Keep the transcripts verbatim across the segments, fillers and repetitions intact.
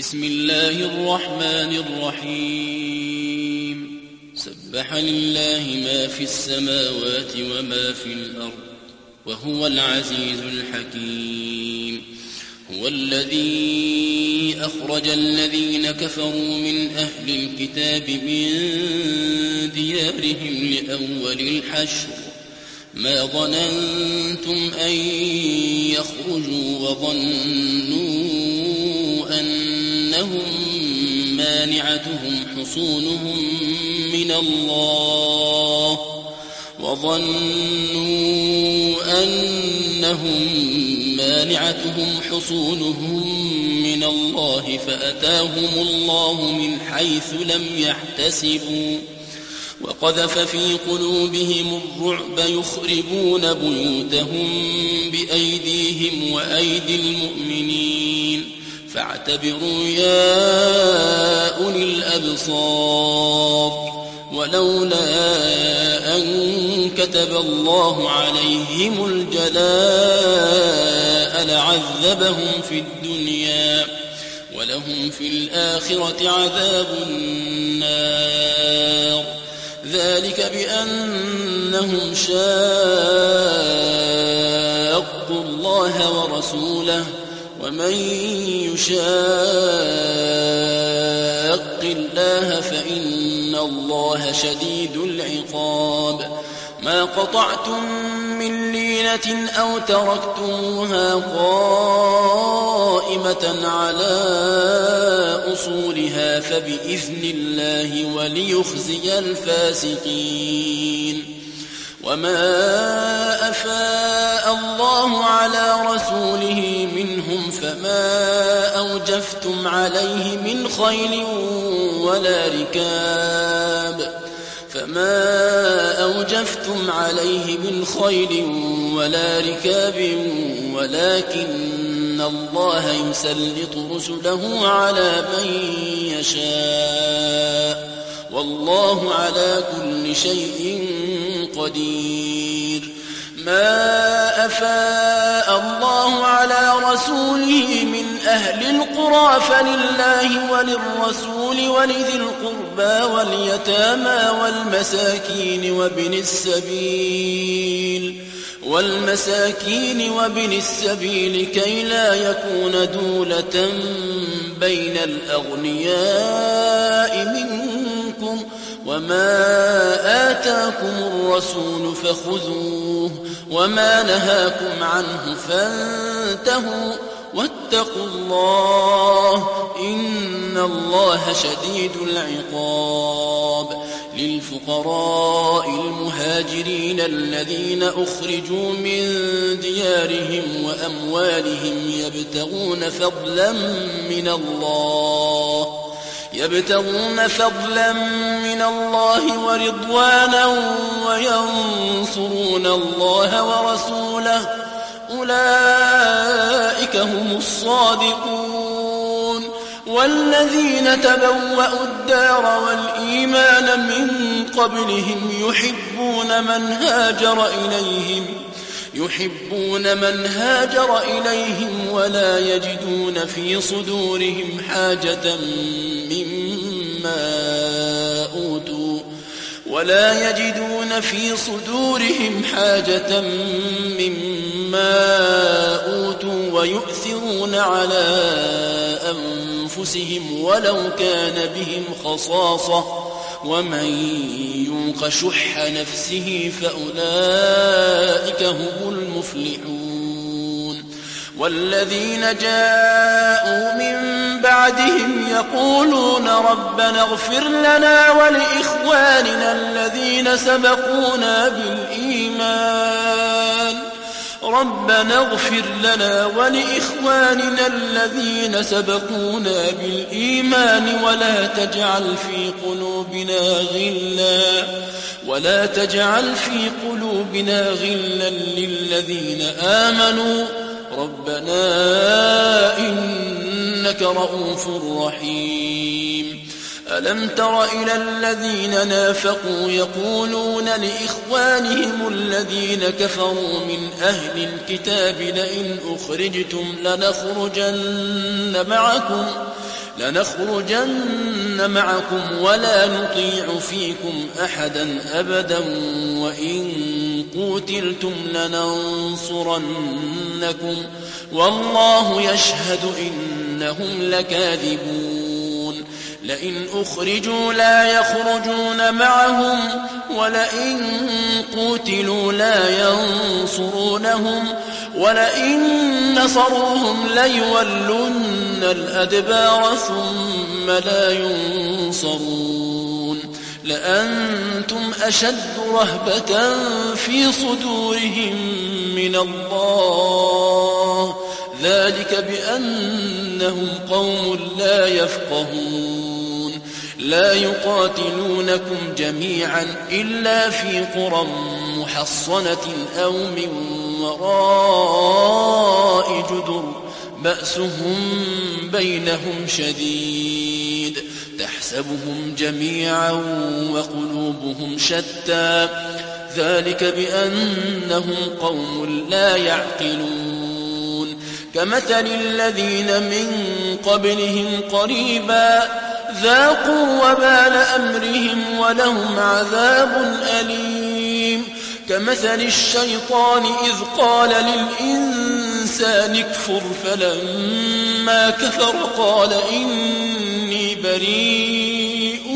بسم الله الرحمن الرحيم سبح لله ما في السماوات وما في الأرض وهو العزيز الحكيم هو الذي أخرج الذين كفروا من أهل الكتاب من ديارهم لأول الحشر ما ظننتم أن يخرجوا وظنوا أنهم مانعتهم حصونهم من الله وظنوا أنهم مانعتهم حصونهم من الله فأتاهم الله من حيث لم يحتسبوا وقذف في قلوبهم الرعب يخربون بيوتهم بأيديهم وأيدي المؤمنين فاعتبروا يا أولي الأبصار ولولا أن كتب الله عليهم الجلاء لعذبهم في الدنيا ولهم في الآخرة عذاب النار ذلك بأنهم شاقوا الله ورسوله ومن يشاق الله فإن الله شديد العقاب ما قطعتم من لينة أو تركتموها قائمة على أصولها فبإذن الله وليخزي الفاسقين وما أفاء الله على رسوله منهم فما أوجفتم عليه من خيل ولا ركاب فما أوجفتم عليه من خيل ولا ركاب ولكن الله يسلط رسله على من يشاء والله على كل شيء قدير ما أفاء الله على رسوله من أهل القرى فلله وللرسول ولذي القربى واليتامى والمساكين وابن السبيل والمساكين وابن السبيل كي لا يكون دولة بين الأغنياء منكم وما آتاكم الرسول فخذوه وما نهاكم عنه فانتهوا واتقوا الله إن الله شديد العقاب للفقراء المهاجرين الذين أخرجوا من ديارهم وأموالهم يبتغون فضلا من الله يبتغون فضلا من الله ورضوانا وينصرون الله ورسوله أولئك هم الصادقون والذين تبوأوا الدار والإيمان من قبلهم يحبون من هاجر إليهم يحبون من هاجر إليهم ولا يجدون في صدورهم حاجة مما أوتوا ولا يجدون في صدورهم حاجة مما أوتوا ويؤثرون على أنفسهم ولو كان بهم خصاصة ومن يوق شح نفسه فأولئك هم المفلحون والذين جاءوا من بعدهم يقولون ربنا اغفر لنا ولإخواننا الذين سبقونا بالإيمان ربنا اغفر لنا ولإخواننا الذين سبقونا بالإيمان ولا تجعل في قلوبنا غلا ولا تجعل في قلوبنا غلا للذين آمنوا ربنا إنك رؤوف رحيم ألم تر إلى الذين نافقوا يقولون لإخوانهم الذين كفروا من أهل الكتاب لئن أخرجتم لنخرجن معكم لنخرجن معكم ولا نطيع فيكم أحدا أبدا وإن قوتلتم لننصرنكم والله يشهد إنهم لكاذبون لئن أخرجوا لا يخرجون معهم ولئن قوتلوا لا ينصرونهم ولئن نصروهم ليولن الأدبار ثم لا ينصرون لأنتم أشد رهبة في صدورهم من الله ذلك بأنهم قوم لا يفقهون لا يقاتلونكم جميعا إلا في قرى محصنة أو من وراء جدر بأسهم بينهم شديد تحسبهم جميعا وقلوبهم شتى ذلك بأنهم قوم لا يعقلون كمثل الذين من قبلهم قريبا ذاقوا وبال أمرهم ولهم عذاب أليم كمثل الشيطان إذ قال للإنسان اكفر فلما كفر قال إني بريء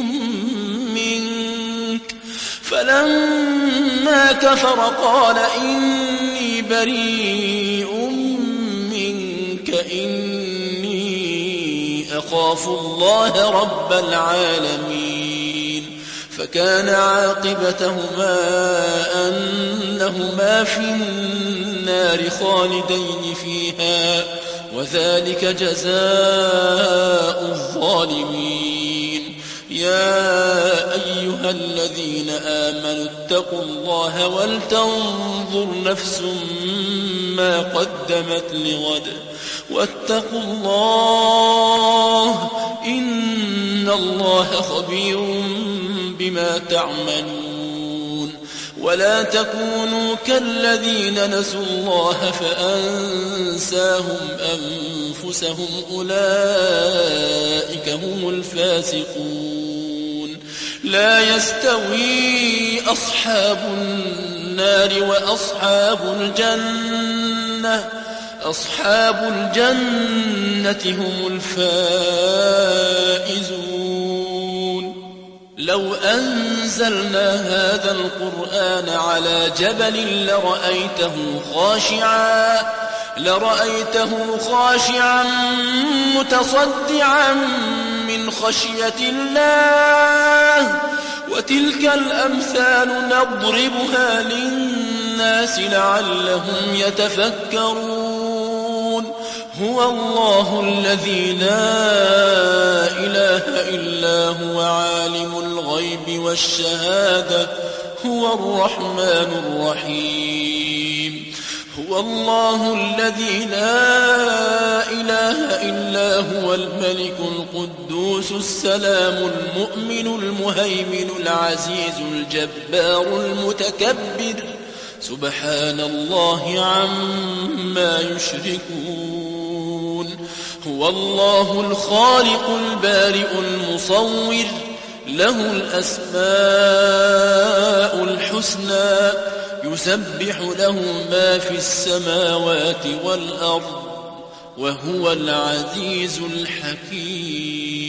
منك فلما كفر قال إني بريء منك إني أخاف الله رب العالمين فكان عاقبتهما أنهما في النار خالدين فيها وذلك جزاء الظالمين يا أيها الذين آمنوا اتقوا الله ولتنظر نفس ما قدمت لغد واتقوا الله إن الله خبير بما تعملون ولا تكونوا كالذين نسوا الله فأنساهم أنفسهم أولئك هم الفاسقون لا يستوي أصحاب النار وأصحاب الجنة أصحاب الجنة هم الفائزون لو أنزلنا هذا القرآن على جبل لرأيته خاشعا لرأيته خاشعا متصدعا من خشية الله وتلك الأمثال نضربها للناس لعلهم يتفكرون هو الله الذي لا إله إلا هو عالم الغيب والشهادة هو الرحمن الرحيم هو الله الذي لا إله إلا هو الملك القدوس السلام المؤمن المهيمن العزيز الجبار المتكبر سبحان الله عما يشركون هو الله الخالق البارئ المصور له الأسماء الحسنى يسبح له ما في السماوات والأرض وهو العزيز الحكيم